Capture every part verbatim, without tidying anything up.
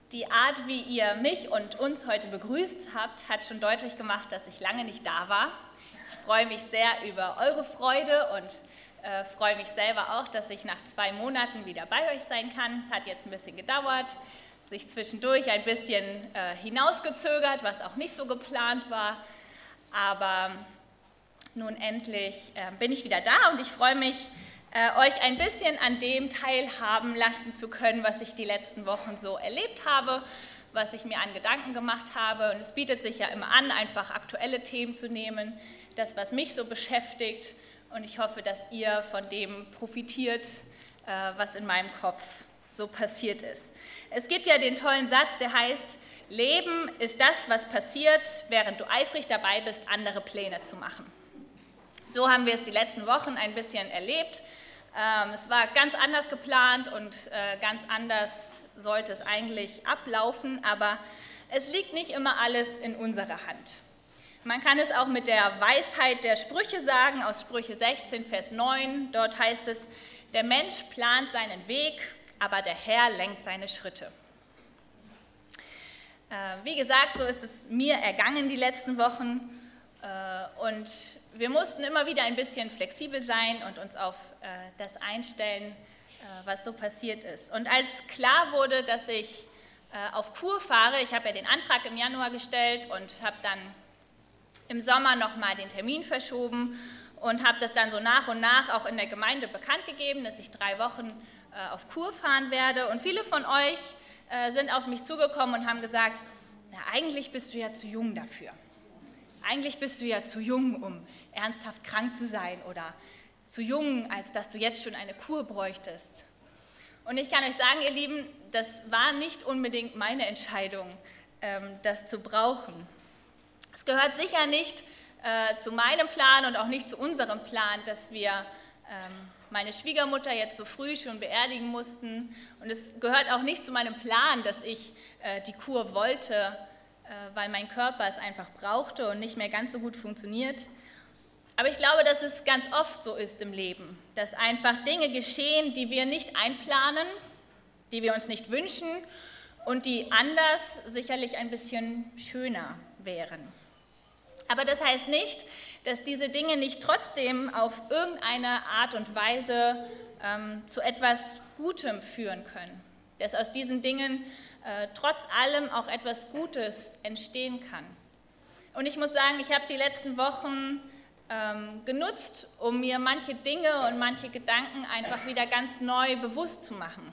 Die Art, wie ihr mich und uns heute begrüßt habt, hat schon deutlich gemacht, dass ich lange nicht da war. Ich freue mich sehr über eure Freude und äh, freue mich selber auch, dass ich nach zwei Monaten wieder bei euch sein kann. Es hat jetzt ein bisschen gedauert, sich zwischendurch ein bisschen äh, hinausgezögert, was auch nicht so geplant war. Aber nun endlich äh, bin ich wieder da und ich freue mich, euch ein bisschen an dem teilhaben lassen zu können, was ich die letzten Wochen so erlebt habe, was ich mir an Gedanken gemacht habe. Und es bietet sich ja immer an, einfach aktuelle Themen zu nehmen, das, was mich so beschäftigt. Und ich hoffe, dass ihr von dem profitiert, was in meinem Kopf so passiert ist. Es gibt ja den tollen Satz, der heißt, Leben ist das, was passiert, während du eifrig dabei bist, andere Pläne zu machen. So haben wir es die letzten Wochen ein bisschen erlebt. Ähm, es war ganz anders geplant und äh, ganz anders sollte es eigentlich ablaufen, aber es liegt nicht immer alles in unserer Hand. Man kann es auch mit der Weisheit der Sprüche sagen, aus Sprüche sechzehn, Vers neun. Dort heißt es, der Mensch plant seinen Weg, aber der Herr lenkt seine Schritte. Äh, wie gesagt, so ist es mir ergangen die letzten Wochen. Und wir mussten immer wieder ein bisschen flexibel sein und uns auf das einstellen, was so passiert ist. Und als klar wurde, dass ich auf Kur fahre, ich habe ja den Antrag im Januar gestellt und habe dann im Sommer nochmal den Termin verschoben und habe das dann so nach und nach auch in der Gemeinde bekannt gegeben, dass ich drei Wochen auf Kur fahren werde. Und viele von euch sind auf mich zugekommen und haben gesagt, na, eigentlich bist du ja zu jung dafür. Eigentlich bist du ja zu jung, um ernsthaft krank zu sein oder zu jung, als dass du jetzt schon eine Kur bräuchtest. Und ich kann euch sagen, ihr Lieben, das war nicht unbedingt meine Entscheidung, das zu brauchen. Es gehört sicher nicht äh, zu meinem Plan und auch nicht zu unserem Plan, dass wir ähm, meine Schwiegermutter jetzt so früh schon beerdigen mussten. Und es gehört auch nicht zu meinem Plan, dass ich äh, die Kur wollte, weil mein Körper es einfach brauchte und nicht mehr ganz so gut funktioniert. Aber ich glaube, dass es ganz oft so ist im Leben, dass einfach Dinge geschehen, die wir nicht einplanen, die wir uns nicht wünschen und die anders sicherlich ein bisschen schöner wären. Aber das heißt nicht, dass diese Dinge nicht trotzdem auf irgendeine Art und Weise ähm, zu etwas Gutem führen können. Dass aus diesen Dingen äh, trotz allem auch etwas Gutes entstehen kann. Und ich muss sagen, ich habe die letzten Wochen ähm, genutzt, um mir manche Dinge und manche Gedanken einfach wieder ganz neu bewusst zu machen.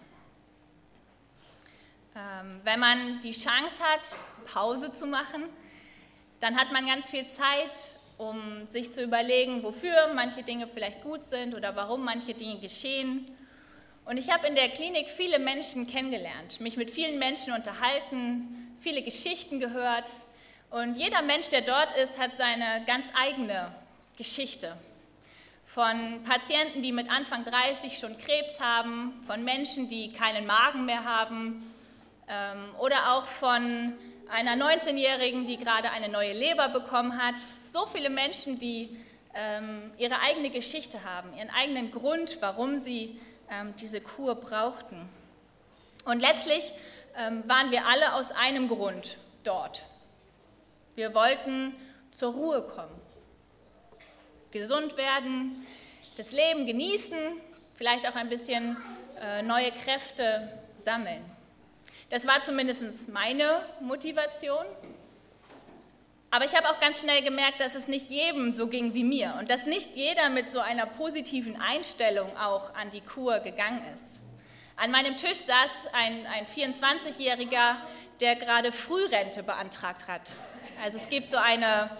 Ähm, wenn man die Chance hat, Pause zu machen, dann hat man ganz viel Zeit, um sich zu überlegen, wofür manche Dinge vielleicht gut sind oder warum manche Dinge geschehen. Und ich habe in der Klinik viele Menschen kennengelernt, mich mit vielen Menschen unterhalten, viele Geschichten gehört. Und jeder Mensch, der dort ist, hat seine ganz eigene Geschichte. Von Patienten, die mit Anfang dreißig schon Krebs haben, von Menschen, die keinen Magen mehr haben, ähm, oder auch von einer neunzehnjährigen, die gerade eine neue Leber bekommen hat. So viele Menschen, die ähm, ihre eigene Geschichte haben, ihren eigenen Grund, warum sie diese Kur brauchten. Und letztlich ähm, waren wir alle aus einem Grund dort. Wir wollten zur Ruhe kommen, gesund werden, das Leben genießen, vielleicht auch ein bisschen äh, neue Kräfte sammeln. Das war zumindest meine Motivation. Aber ich habe auch ganz schnell gemerkt, dass es nicht jedem so ging wie mir und dass nicht jeder mit so einer positiven Einstellung auch an die Kur gegangen ist. An meinem Tisch saß ein, ein vierundzwanzigjähriger, der gerade Frührente beantragt hat. Also es gibt so eine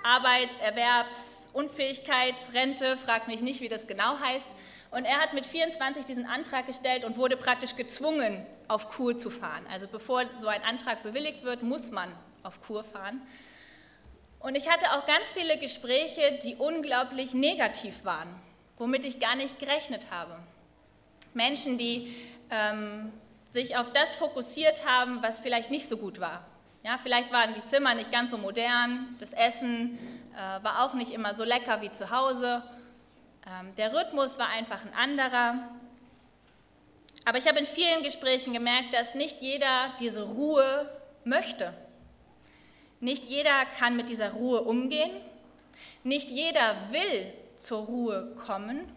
Arbeitserwerbsunfähigkeitsrente, fragt mich nicht, wie das genau heißt. Und er hat mit vierundzwanzig diesen Antrag gestellt und wurde praktisch gezwungen, auf Kur zu fahren. Also bevor so ein Antrag bewilligt wird, muss man auf Kur fahren. Und ich hatte auch ganz viele Gespräche, die unglaublich negativ waren, womit ich gar nicht gerechnet habe. Menschen, die ähm, sich auf das fokussiert haben, was vielleicht nicht so gut war. Ja, vielleicht waren die Zimmer nicht ganz so modern, das Essen äh, war auch nicht immer so lecker wie zu Hause. Ähm, der Rhythmus war einfach ein anderer. Aber ich habe in vielen Gesprächen gemerkt, dass nicht jeder diese Ruhe möchte. Nicht jeder kann mit dieser Ruhe umgehen. Nicht jeder will zur Ruhe kommen.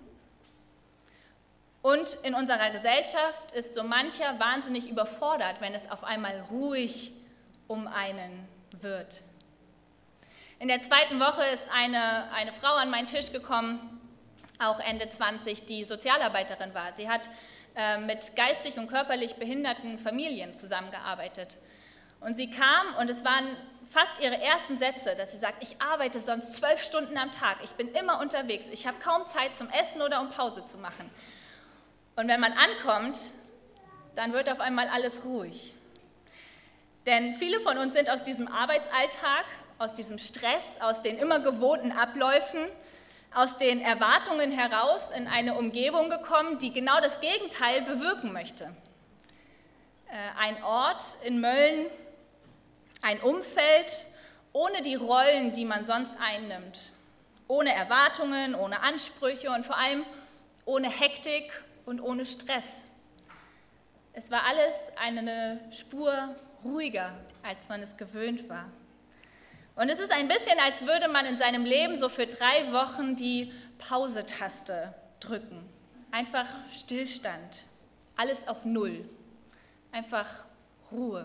Und in unserer Gesellschaft ist so mancher wahnsinnig überfordert, wenn es auf einmal ruhig um einen wird. In der zweiten Woche ist eine, eine Frau an meinen Tisch gekommen, auch Ende zwanzig, die Sozialarbeiterin war. Sie hat äh, mit geistig und körperlich behinderten Familien zusammengearbeitet. Und sie kam und es waren fast ihre ersten Sätze, dass sie sagt, ich arbeite sonst zwölf Stunden am Tag, ich bin immer unterwegs, ich habe kaum Zeit zum Essen oder um Pause zu machen. Und wenn man ankommt, dann wird auf einmal alles ruhig. Denn viele von uns sind aus diesem Arbeitsalltag, aus diesem Stress, aus den immer gewohnten Abläufen, aus den Erwartungen heraus in eine Umgebung gekommen, die genau das Gegenteil bewirken möchte. Ein Ort in Mölln, ein Umfeld ohne die Rollen, die man sonst einnimmt, ohne Erwartungen, ohne Ansprüche und vor allem ohne Hektik und ohne Stress. Es war alles eine Spur ruhiger, als man es gewöhnt war. Und es ist ein bisschen, als würde man in seinem Leben so für drei Wochen die Pause-Taste drücken. Einfach Stillstand, alles auf Null, einfach Ruhe.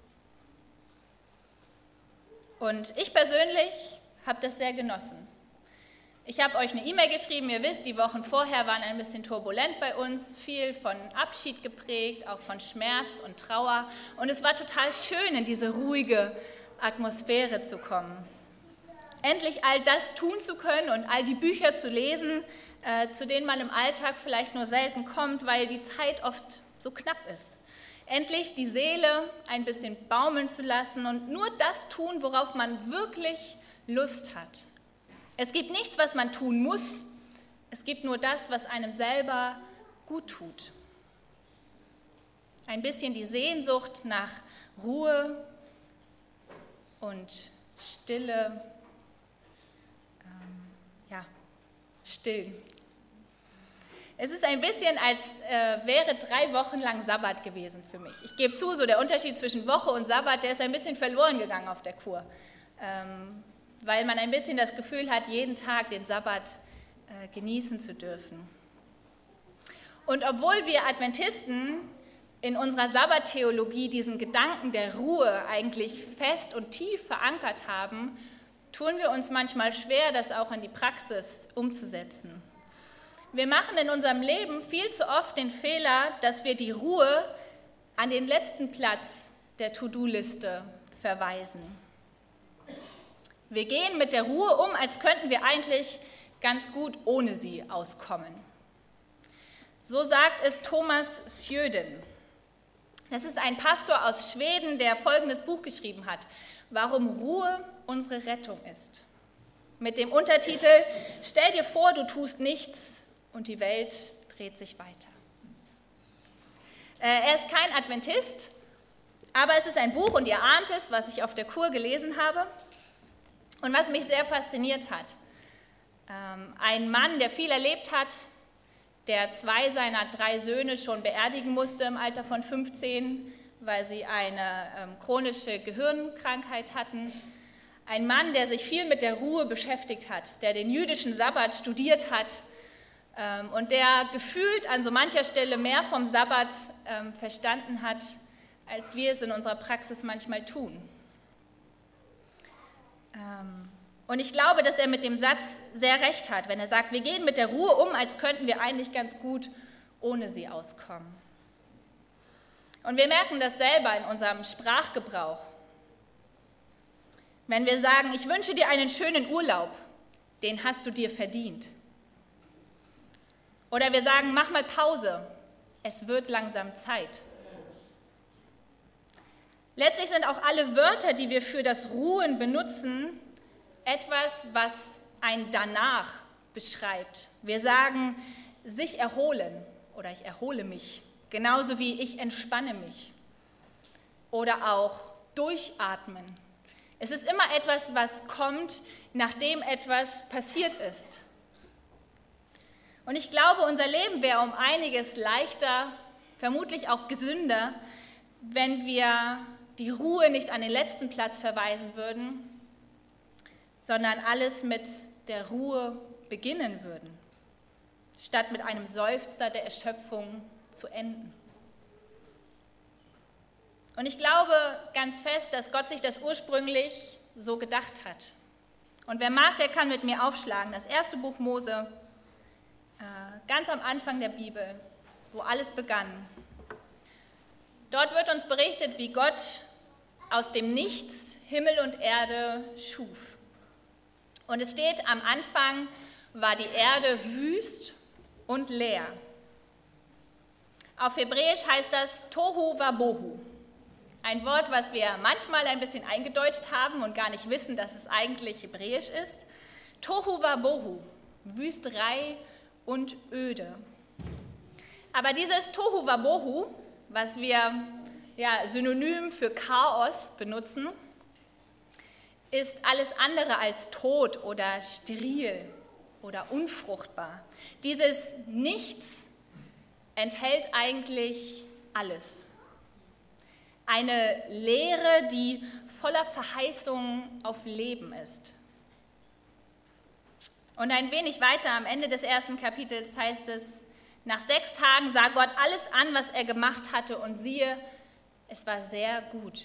Und ich persönlich habe das sehr genossen. Ich habe euch eine E-Mail geschrieben, ihr wisst, die Wochen vorher waren ein bisschen turbulent bei uns, viel von Abschied geprägt, auch von Schmerz und Trauer. Und es war total schön, in diese ruhige Atmosphäre zu kommen. Endlich all das tun zu können und all die Bücher zu lesen, äh, zu denen man im Alltag vielleicht nur selten kommt, weil die Zeit oft so knapp ist. Endlich die Seele ein bisschen baumeln zu lassen und nur das tun, worauf man wirklich Lust hat. Es gibt nichts, was man tun muss, es gibt nur das, was einem selber gut tut. Ein bisschen die Sehnsucht nach Ruhe und Stille, ähm, ja, still. Es ist ein bisschen, als äh, wäre drei Wochen lang Sabbat gewesen für mich. Ich gebe zu, so der Unterschied zwischen Woche und Sabbat, der ist ein bisschen verloren gegangen auf der Kur. Ähm, weil man ein bisschen das Gefühl hat, jeden Tag den Sabbat äh, genießen zu dürfen. Und obwohl wir Adventisten in unserer Sabbattheologie diesen Gedanken der Ruhe eigentlich fest und tief verankert haben, tun wir uns manchmal schwer, das auch in die Praxis umzusetzen. Wir machen in unserem Leben viel zu oft den Fehler, dass wir die Ruhe an den letzten Platz der To-Do-Liste verweisen. Wir gehen mit der Ruhe um, als könnten wir eigentlich ganz gut ohne sie auskommen. So sagt es Thomas Sjöden. Das ist ein Pastor aus Schweden, der folgendes Buch geschrieben hat: Warum Ruhe unsere Rettung ist. Mit dem Untertitel Stell dir vor, du tust nichts und die Welt dreht sich weiter. Er ist kein Adventist, aber es ist ein Buch und ihr ahnt es, was ich auf der Kur gelesen habe. Und was mich sehr fasziniert hat, ein Mann, der viel erlebt hat, der zwei seiner drei Söhne schon beerdigen musste im Alter von fünfzehn, weil sie eine ähm, chronische Gehirnkrankheit hatten. Ein Mann, der sich viel mit der Ruhe beschäftigt hat, der den jüdischen Sabbat studiert hat ähm, und der gefühlt an so mancher Stelle mehr vom Sabbat ähm, verstanden hat, als wir es in unserer Praxis manchmal tun. Und ich glaube, dass er mit dem Satz sehr recht hat, wenn er sagt, wir gehen mit der Ruhe um, als könnten wir eigentlich ganz gut ohne sie auskommen. Und wir merken das selber in unserem Sprachgebrauch. Wenn wir sagen, ich wünsche dir einen schönen Urlaub, den hast du dir verdient. Oder wir sagen, mach mal Pause, es wird langsam Zeit. Letztlich sind auch alle Wörter, die wir für das Ruhen benutzen, etwas, was ein Danach beschreibt. Wir sagen, sich erholen oder ich erhole mich, genauso wie ich entspanne mich. Oder auch durchatmen. Es ist immer etwas, was kommt, nachdem etwas passiert ist. Und ich glaube, unser Leben wäre um einiges leichter, vermutlich auch gesünder, wenn wir die Ruhe nicht an den letzten Platz verweisen würden, sondern alles mit der Ruhe beginnen würden, statt mit einem Seufzer der Erschöpfung zu enden. Und ich glaube ganz fest, dass Gott sich das ursprünglich so gedacht hat. Und wer mag, der kann mit mir aufschlagen. Das erste Buch Mose, ganz am Anfang der Bibel, wo alles begann. Dort wird uns berichtet, wie Gott aus dem Nichts Himmel und Erde schuf. Und es steht, am Anfang war die Erde wüst und leer. Auf Hebräisch heißt das Tohu Wabohu. Ein Wort, was wir manchmal ein bisschen eingedeutscht haben und gar nicht wissen, dass es eigentlich Hebräisch ist. Tohu Wabohu, Wüsterei und öde. Aber dieses Tohu Wabohu, was wir ja, synonym für Chaos benutzen, ist alles andere als tot oder steril oder unfruchtbar. Dieses Nichts enthält eigentlich alles. Eine Leere, die voller Verheißungen auf Leben ist. Und ein wenig weiter am Ende des ersten Kapitels heißt es, nach sechs Tagen sah Gott alles an, was er gemacht hatte, und siehe, es war sehr gut.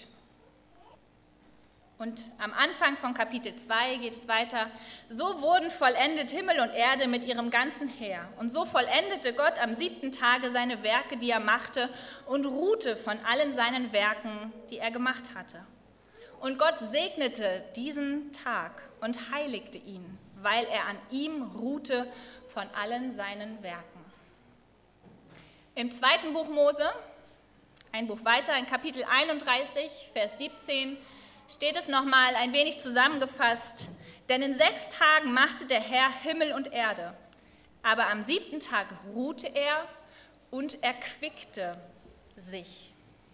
Und am Anfang von Kapitel zwei geht es weiter, so wurden vollendet Himmel und Erde mit ihrem ganzen Heer. Und so vollendete Gott am siebten Tage seine Werke, die er machte, und ruhte von allen seinen Werken, die er gemacht hatte. Und Gott segnete diesen Tag und heiligte ihn, weil er an ihm ruhte von allen seinen Werken. Im zweiten Buch Mose, ein Buch weiter, in Kapitel einunddreißig, Vers siebzehn, steht es nochmal ein wenig zusammengefasst, denn in sechs Tagen machte der Herr Himmel und Erde, aber am siebten Tag ruhte er und erquickte sich.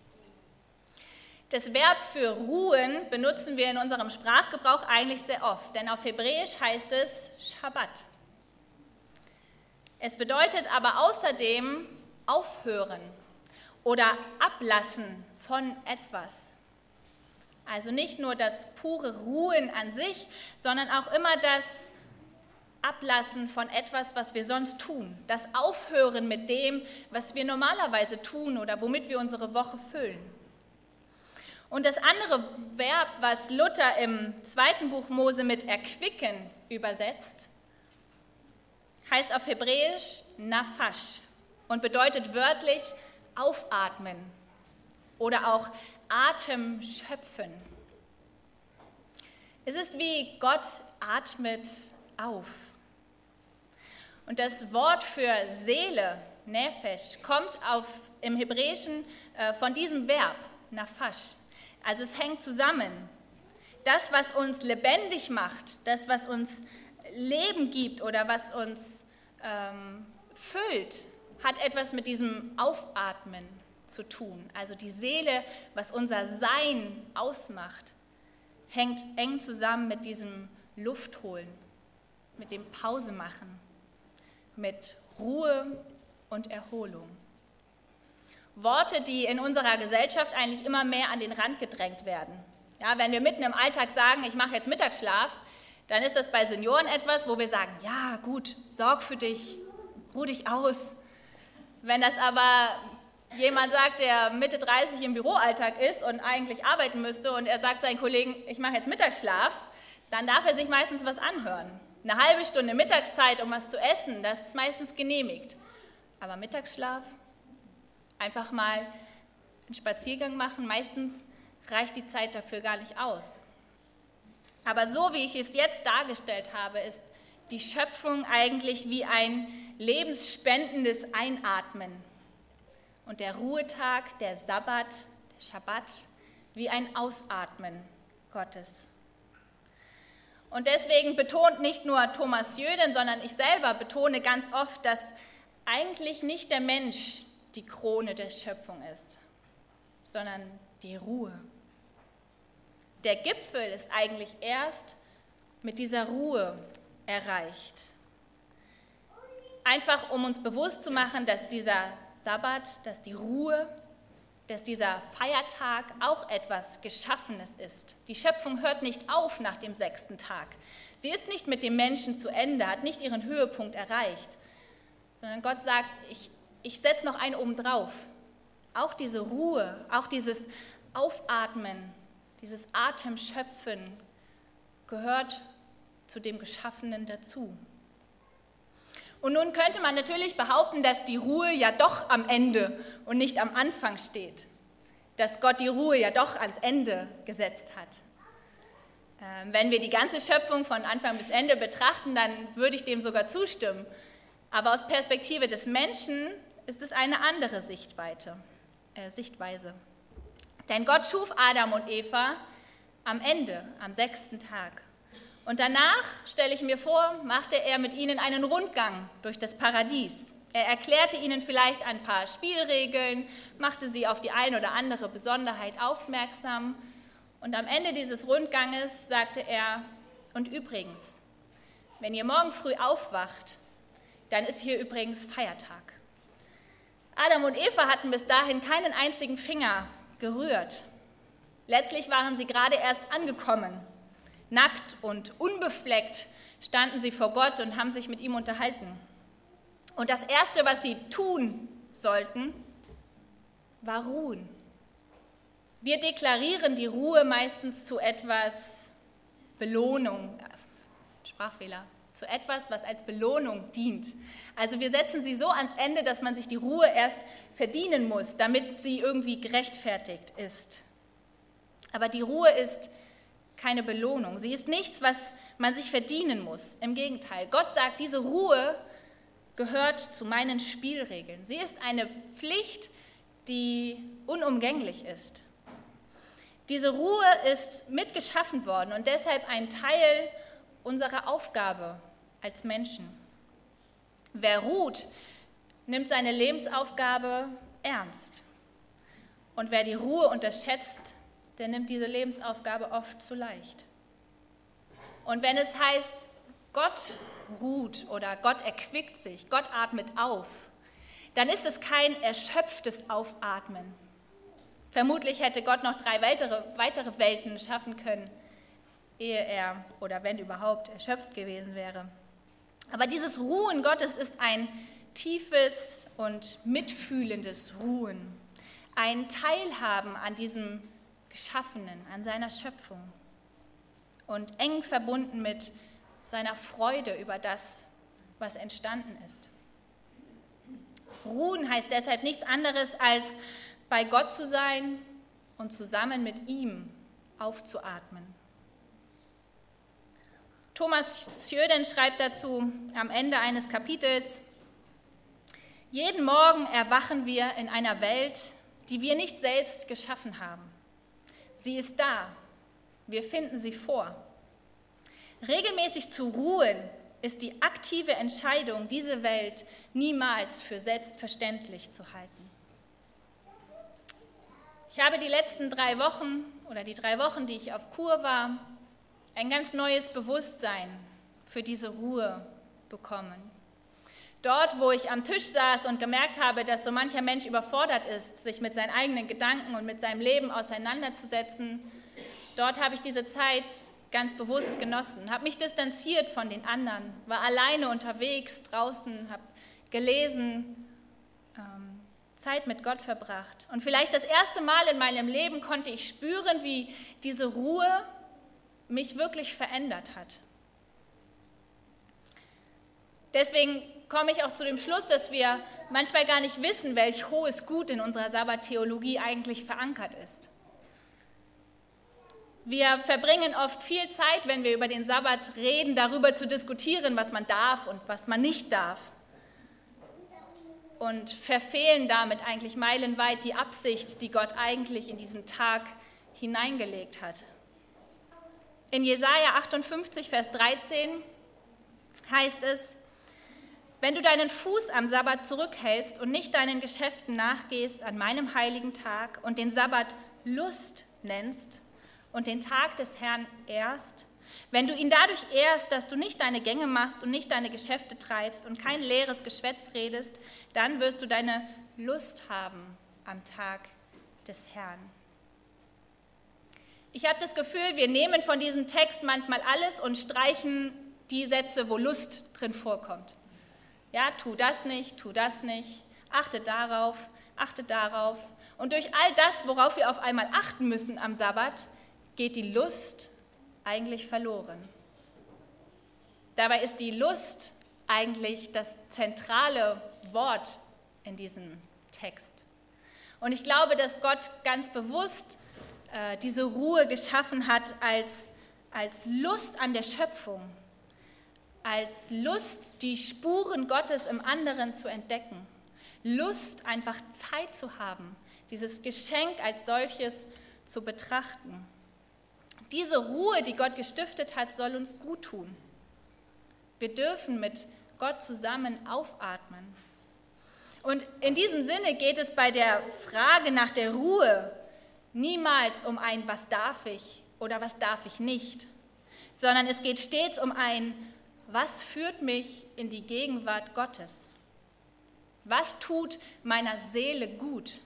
Das Verb für ruhen benutzen wir in unserem Sprachgebrauch eigentlich sehr oft, denn auf Hebräisch heißt es Schabbat. Es bedeutet aber außerdem aufhören oder ablassen von etwas. Also nicht nur das pure Ruhen an sich, sondern auch immer das Ablassen von etwas, was wir sonst tun. Das Aufhören mit dem, was wir normalerweise tun oder womit wir unsere Woche füllen. Und das andere Verb, was Luther im zweiten Buch Mose mit erquicken übersetzt, heißt auf Hebräisch Nafash und bedeutet wörtlich aufatmen oder auch Atem schöpfen. Es ist wie Gott atmet auf. Und das Wort für Seele, Nefesh, kommt auf, im Hebräischen äh, von diesem Verb, Nafash. Also es hängt zusammen. Das, was uns lebendig macht, das, was uns Leben gibt oder was uns ähm, füllt, hat etwas mit diesem Aufatmen zu tun. Also die Seele, was unser Sein ausmacht, hängt eng zusammen mit diesem Luftholen, mit dem Pausemachen, mit Ruhe und Erholung. Worte, die in unserer Gesellschaft eigentlich immer mehr an den Rand gedrängt werden. Ja, wenn wir mitten im Alltag sagen, ich mache jetzt Mittagsschlaf, dann ist das bei Senioren etwas, wo wir sagen, ja gut, sorg für dich, ruh dich aus. Wenn das aber jemand sagt, der Mitte dreißig im Büroalltag ist und eigentlich arbeiten müsste und er sagt seinen Kollegen, ich mache jetzt Mittagsschlaf, dann darf er sich meistens was anhören. Eine halbe Stunde Mittagszeit, um was zu essen, das ist meistens genehmigt. Aber Mittagsschlaf, einfach mal einen Spaziergang machen, meistens reicht die Zeit dafür gar nicht aus. Aber so wie ich es jetzt dargestellt habe, ist die Schöpfung eigentlich wie ein lebensspendendes Einatmen. Und der Ruhetag, der Sabbat, der Schabbat, wie ein Ausatmen Gottes. Und deswegen betont nicht nur Thomas Jöden, sondern ich selber betone ganz oft, dass eigentlich nicht der Mensch die Krone der Schöpfung ist, sondern die Ruhe. Der Gipfel ist eigentlich erst mit dieser Ruhe erreicht. Einfach um uns bewusst zu machen, dass dieser Sabbat, dass die Ruhe, dass dieser Feiertag auch etwas Geschaffenes ist. Die Schöpfung hört nicht auf nach dem sechsten Tag. Sie ist nicht mit dem Menschen zu Ende, hat nicht ihren Höhepunkt erreicht, sondern Gott sagt, ich, ich setze noch einen oben drauf. Auch diese Ruhe, auch dieses Aufatmen, dieses Atemschöpfen gehört zu dem Geschaffenen dazu. Und nun könnte man natürlich behaupten, dass die Ruhe ja doch am Ende und nicht am Anfang steht. Dass Gott die Ruhe ja doch ans Ende gesetzt hat. Ähm, wenn wir die ganze Schöpfung von Anfang bis Ende betrachten, dann würde ich dem sogar zustimmen. Aber aus Perspektive des Menschen ist es eine andere Sichtweite, äh, Sichtweise. Denn Gott schuf Adam und Eva am Ende, am sechsten Tag. Und danach, stelle ich mir vor, machte er mit ihnen einen Rundgang durch das Paradies. Er erklärte ihnen vielleicht ein paar Spielregeln, machte sie auf die eine oder andere Besonderheit aufmerksam. Und am Ende dieses Rundganges sagte er, und übrigens, wenn ihr morgen früh aufwacht, dann ist hier übrigens Feiertag. Adam und Eva hatten bis dahin keinen einzigen Finger gerührt. Letztlich waren sie gerade erst angekommen. Nackt und unbefleckt standen sie vor Gott und haben sich mit ihm unterhalten. Und das Erste, was sie tun sollten, war ruhen. Wir deklarieren die Ruhe meistens zu etwas Belohnung, Sprachfehler, zu etwas, was als Belohnung dient. Also wir setzen sie so ans Ende, dass man sich die Ruhe erst verdienen muss, damit sie irgendwie gerechtfertigt ist. Aber die Ruhe ist keine Belohnung. Sie ist nichts, was man sich verdienen muss. Im Gegenteil, Gott sagt, diese Ruhe gehört zu meinen Spielregeln. Sie ist eine Pflicht, die unumgänglich ist. Diese Ruhe ist mitgeschaffen worden und deshalb ein Teil unserer Aufgabe als Menschen. Wer ruht, nimmt seine Lebensaufgabe ernst. Und wer die Ruhe unterschätzt, der nimmt diese Lebensaufgabe oft zu leicht. Und wenn es heißt, Gott ruht oder Gott erquickt sich, Gott atmet auf, dann ist es kein erschöpftes Aufatmen. Vermutlich hätte Gott noch drei weitere, weitere Welten schaffen können, ehe er oder wenn überhaupt erschöpft gewesen wäre. Aber dieses Ruhen Gottes ist ein tiefes und mitfühlendes Ruhen, ein Teilhaben an diesem Geschaffenen, an seiner Schöpfung und eng verbunden mit seiner Freude über das, was entstanden ist. Ruhen heißt deshalb nichts anderes, als bei Gott zu sein und zusammen mit ihm aufzuatmen. Thomas Sjöden schreibt dazu am Ende eines Kapitels: Jeden Morgen erwachen wir in einer Welt, die wir nicht selbst geschaffen haben. Sie ist da, wir finden sie vor. Regelmäßig zu ruhen ist die aktive Entscheidung, diese Welt niemals für selbstverständlich zu halten. Ich habe die letzten drei Wochen oder die drei Wochen, die ich auf Kur war, ein ganz neues Bewusstsein für diese Ruhe bekommen. Dort, wo ich am Tisch saß und gemerkt habe, dass so mancher Mensch überfordert ist, sich mit seinen eigenen Gedanken und mit seinem Leben auseinanderzusetzen, dort habe ich diese Zeit ganz bewusst genossen, habe mich distanziert von den anderen, war alleine unterwegs, draußen, habe gelesen, ähm, Zeit mit Gott verbracht. Und vielleicht das erste Mal in meinem Leben konnte ich spüren, wie diese Ruhe mich wirklich verändert hat. Deswegen komme ich auch zu dem Schluss, dass wir manchmal gar nicht wissen, welch hohes Gut in unserer Sabbattheologie eigentlich verankert ist. Wir verbringen oft viel Zeit, wenn wir über den Sabbat reden, darüber zu diskutieren, was man darf und was man nicht darf. Und verfehlen damit eigentlich meilenweit die Absicht, die Gott eigentlich in diesen Tag hineingelegt hat. In Jesaja achtundfünfzig, Vers dreizehn heißt es: Wenn du deinen Fuß am Sabbat zurückhältst und nicht deinen Geschäften nachgehst an meinem heiligen Tag und den Sabbat Lust nennst und den Tag des Herrn ehrst, Wenn du ihn dadurch ehrst, dass du nicht deine Gänge machst und nicht deine Geschäfte treibst und kein leeres Geschwätz redest, dann wirst du deine Lust haben am Tag des Herrn. Ich habe das Gefühl, wir nehmen von diesem Text manchmal alles und streichen die Sätze, wo Lust drin vorkommt. Ja, tu das nicht, tu das nicht, achte darauf, achte darauf. Und durch all das, worauf wir auf einmal achten müssen am Sabbat, geht die Lust eigentlich verloren. Dabei ist die Lust eigentlich das zentrale Wort in diesem Text. Und ich glaube, dass Gott ganz bewusst äh, diese Ruhe geschaffen hat als, als Lust an der Schöpfung, als Lust, die Spuren Gottes im anderen zu entdecken, Lust, einfach Zeit zu haben, dieses Geschenk als solches zu betrachten. Diese Ruhe, die Gott gestiftet hat, soll uns gut tun. Wir dürfen mit Gott zusammen aufatmen. Und in diesem Sinne geht es bei der Frage nach der Ruhe niemals um ein Was darf ich oder was darf ich nicht, sondern es geht stets um ein Was führt mich in die Gegenwart Gottes? Was tut meiner Seele gut?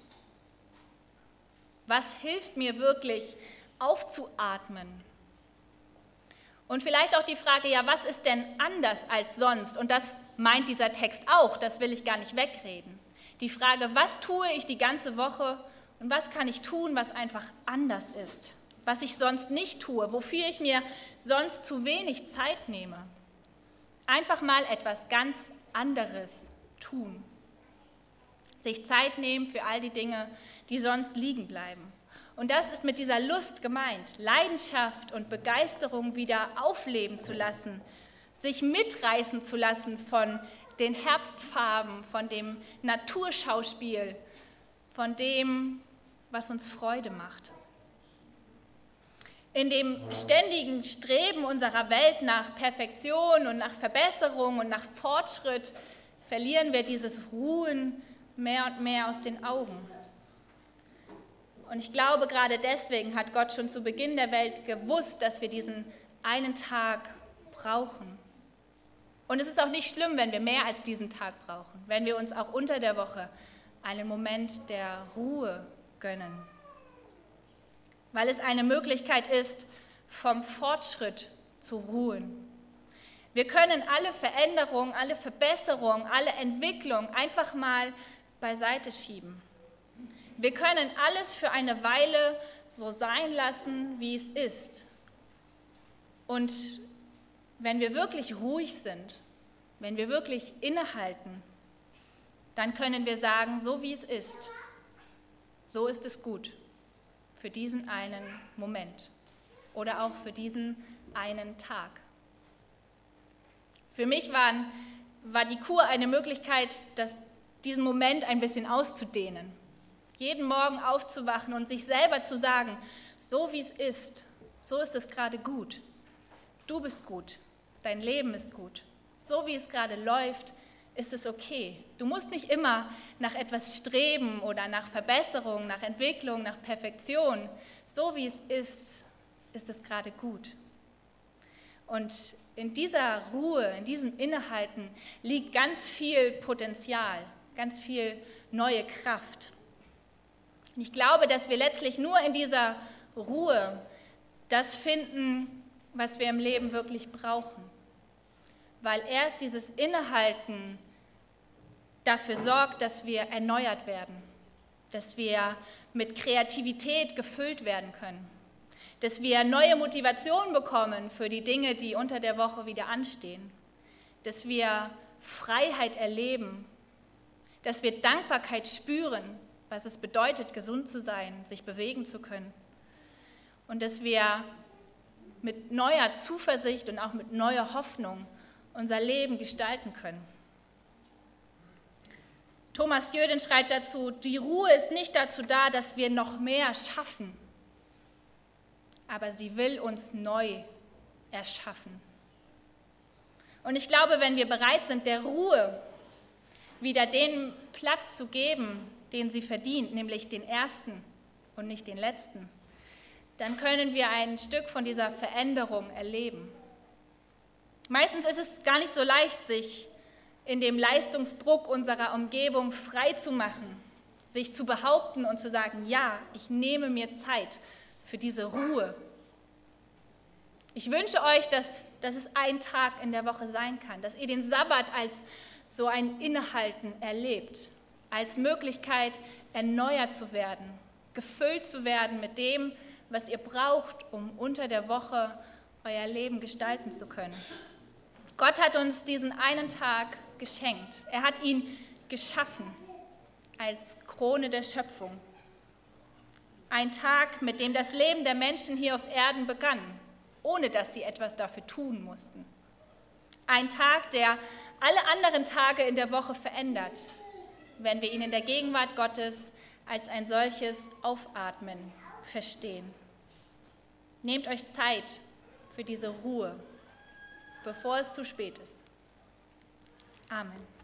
Was hilft mir wirklich aufzuatmen? Und vielleicht auch die Frage, ja, was ist denn anders als sonst? Und das meint dieser Text auch, das will ich gar nicht wegreden. Die Frage, was tue ich die ganze Woche und was kann ich tun, was einfach anders ist? Was ich sonst nicht tue, wofür ich mir sonst zu wenig Zeit nehme. Einfach mal etwas ganz anderes tun. Sich Zeit nehmen für all die Dinge, die sonst liegen bleiben. Und das ist mit dieser Lust gemeint, Leidenschaft und Begeisterung wieder aufleben zu lassen, sich mitreißen zu lassen von den Herbstfarben, von dem Naturschauspiel, von dem, was uns Freude macht. In dem ständigen Streben unserer Welt nach Perfektion und nach Verbesserung und nach Fortschritt verlieren wir dieses Ruhen mehr und mehr aus den Augen. Und ich glaube, gerade deswegen hat Gott schon zu Beginn der Welt gewusst, dass wir diesen einen Tag brauchen. Und es ist auch nicht schlimm, wenn wir mehr als diesen Tag brauchen, wenn wir uns auch unter der Woche einen Moment der Ruhe gönnen. Weil es eine Möglichkeit ist, vom Fortschritt zu ruhen. Wir können alle Veränderungen, alle Verbesserungen, alle Entwicklung einfach mal beiseite schieben. Wir können alles für eine Weile so sein lassen, wie es ist. Und wenn wir wirklich ruhig sind, wenn wir wirklich innehalten, dann können wir sagen, so wie es ist, so ist es gut für diesen einen Moment oder auch für diesen einen Tag. Für mich waren, war die Kur eine Möglichkeit, das, diesen Moment ein bisschen auszudehnen. Jeden Morgen aufzuwachen und sich selber zu sagen, so wie es ist, so ist es gerade gut. Du bist gut, dein Leben ist gut. So wie es gerade läuft, ist es okay. Du musst nicht immer nach etwas streben oder nach Verbesserung, nach Entwicklung, nach Perfektion. So wie es ist, ist es gerade gut. Und in dieser Ruhe, in diesem Innehalten liegt ganz viel Potenzial, ganz viel neue Kraft. Und ich glaube, dass wir letztlich nur in dieser Ruhe das finden, was wir im Leben wirklich brauchen. Weil erst dieses Innehalten dafür sorgt, dass wir erneuert werden, dass wir mit Kreativität gefüllt werden können, dass wir neue Motivation bekommen für die Dinge, die unter der Woche wieder anstehen, dass wir Freiheit erleben, dass wir Dankbarkeit spüren, was es bedeutet, gesund zu sein, sich bewegen zu können und dass wir mit neuer Zuversicht und auch mit neuer Hoffnung unser Leben gestalten können. Thomas Jöden schreibt dazu, die Ruhe ist nicht dazu da, dass wir noch mehr schaffen, aber sie will uns neu erschaffen. Und ich glaube, wenn wir bereit sind, der Ruhe wieder den Platz zu geben, den sie verdient, nämlich den ersten und nicht den letzten, dann können wir ein Stück von dieser Veränderung erleben. Meistens ist es gar nicht so leicht, sich in dem Leistungsdruck unserer Umgebung frei zu machen, sich zu behaupten und zu sagen, ja, ich nehme mir Zeit für diese Ruhe. Ich wünsche euch, dass, dass es ein Tag in der Woche sein kann, dass ihr den Sabbat als so ein Innehalten erlebt, als Möglichkeit, erneuert zu werden, gefüllt zu werden mit dem, was ihr braucht, um unter der Woche euer Leben gestalten zu können. Gott hat uns diesen einen Tag geschenkt. Er hat ihn geschaffen als Krone der Schöpfung. Ein Tag, mit dem das Leben der Menschen hier auf Erden begann, ohne dass sie etwas dafür tun mussten. Ein Tag, der alle anderen Tage in der Woche verändert, wenn wir ihn in der Gegenwart Gottes als ein solches Aufatmen verstehen. Nehmt euch Zeit für diese Ruhe, bevor es zu spät ist. Amen.